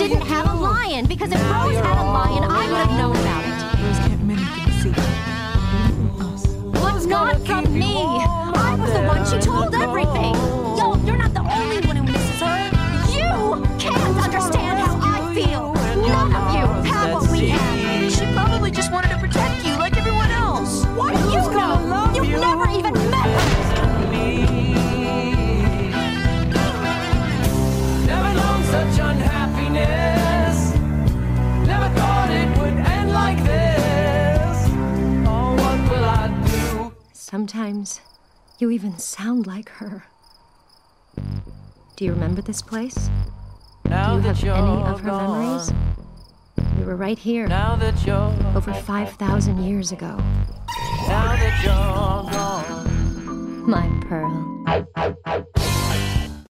didn't have a lion, because if Rose had a lion, I would have known about it. Rose kept many things secret. Even from us. But not from me. I was the one she told everything. Yo, you're not the only one who misses her. You can't understand how I feel. None of you have what we have. She probably just wanted to protect you like everyone else. What do you know? You've never even met her. Never known such unhappiness. Never thought it would end like this. Oh, what will I do? Sometimes you even sound like her. Do you remember this place? Now Do you that have you're any of her gone. memories? We were right here, Now that you're over 5,000 years ago. Now that you're gone. My pearl.